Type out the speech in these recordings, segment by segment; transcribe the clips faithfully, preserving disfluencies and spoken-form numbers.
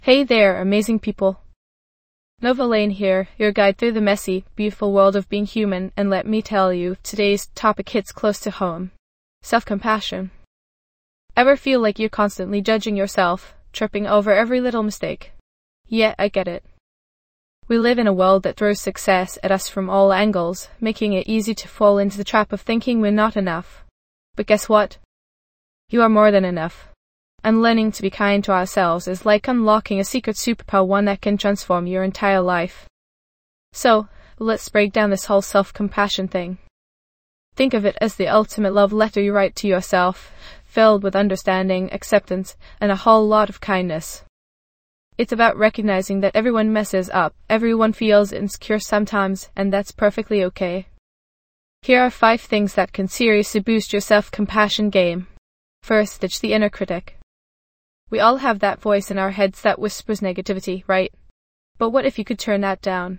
Hey there, amazing people. Nova Lane here, your guide through the messy, beautiful world of being human, and let me tell you, today's topic hits close to home. Self-compassion. Ever feel like you're constantly judging yourself, tripping over every little mistake? Yeah, I get it. We live in a world that throws success at us from all angles, making it easy to fall into the trap of thinking we're not enough. But guess what? You are more than enough. And learning to be kind to ourselves is like unlocking a secret superpower, one that can transform your entire life. So, let's break down this whole self-compassion thing. Think of it as the ultimate love letter you write to yourself, filled with understanding, acceptance, and a whole lot of kindness. It's about recognizing that everyone messes up, everyone feels insecure sometimes, and that's perfectly okay. Here are five things that can seriously boost your self-compassion game. First, ditch the inner critic. We all have that voice in our heads that whispers negativity, right? But what if you could turn that down?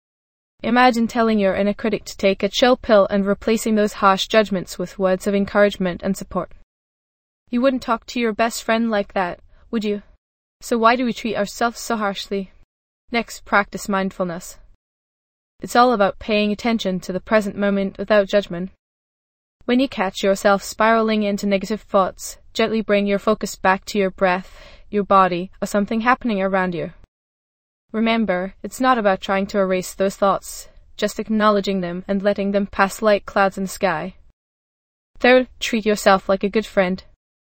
Imagine telling your inner critic to take a chill pill and replacing those harsh judgments with words of encouragement and support. You wouldn't talk to your best friend like that, would you? So why do we treat ourselves so harshly? Next, practice mindfulness. It's all about paying attention to the present moment without judgment. When you catch yourself spiraling into negative thoughts, gently bring your focus back to your breath, your body, or something happening around you. Remember, it's not about trying to erase those thoughts, just acknowledging them and letting them pass like clouds in the sky. Third, treat yourself like a good friend.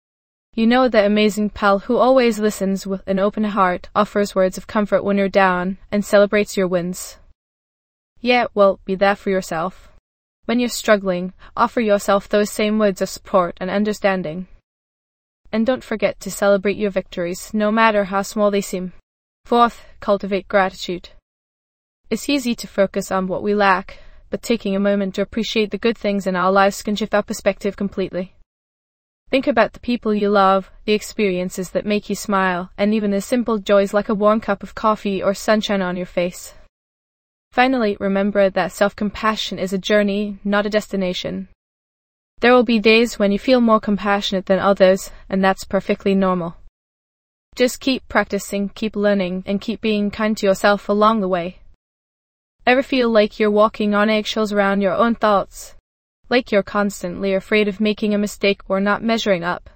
You know that amazing pal who always listens with an open heart, offers words of comfort when you're down, and celebrates your wins. Yeah, well, be there for yourself. When you're struggling, offer yourself those same words of support and understanding. And don't forget to celebrate your victories, no matter how small they seem. Fourth, cultivate gratitude. It's easy to focus on what we lack, but taking a moment to appreciate the good things in our lives can shift our perspective completely. Think about the people you love, the experiences that make you smile, and even the simple joys like a warm cup of coffee or sunshine on your face. Finally, remember that self-compassion is a journey, not a destination. There will be days when you feel more compassionate than others, and that's perfectly normal. Just keep practicing, keep learning, and keep being kind to yourself along the way. Ever feel like you're walking on eggshells around your own thoughts? Like you're constantly afraid of making a mistake or not measuring up?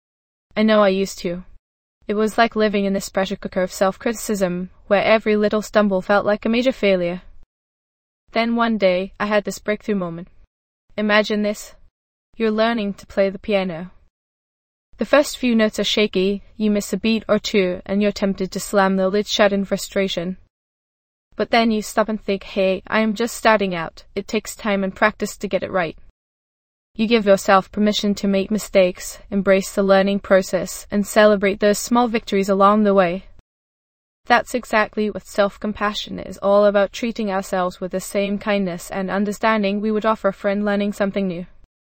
I know I used to. It was like living in this pressure cooker of self-criticism, where every little stumble felt like a major failure. Then one day, I had this breakthrough moment. Imagine this. You're learning to play the piano. The first few notes are shaky, you miss a beat or two, and you're tempted to slam the lid shut in frustration. But then you stop and think, hey, I am just starting out. It takes time and practice to get it right. You give yourself permission to make mistakes, embrace the learning process, and celebrate those small victories along the way. That's exactly what self-compassion is all about, treating ourselves with the same kindness and understanding we would offer a friend learning something new.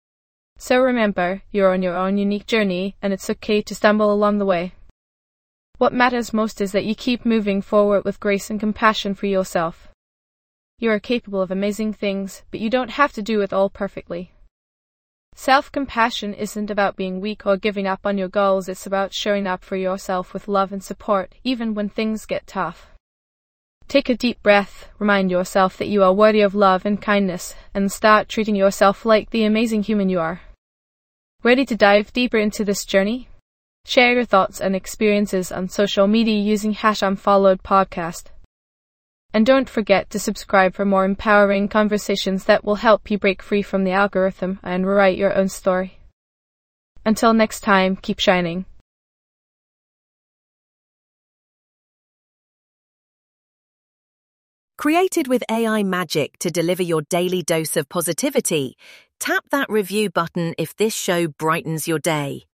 So remember, you're on your own unique journey, and it's okay to stumble along the way. What matters most is that you keep moving forward with grace and compassion for yourself. You are capable of amazing things, but you don't have to do it all perfectly. Self-compassion isn't about being weak or giving up on your goals, it's about showing up for yourself with love and support, even when things get tough. Take a deep breath, remind yourself that you are worthy of love and kindness, and start treating yourself like the amazing human you are. Ready to dive deeper into this journey? Share your thoughts and experiences on social media using hashtag unfollowed podcast. And don't forget to subscribe for more empowering conversations that will help you break free from the algorithm and write your own story. Until next time, keep shining. Created with A I magic to deliver your daily dose of positivity, tap that review button if this show brightens your day.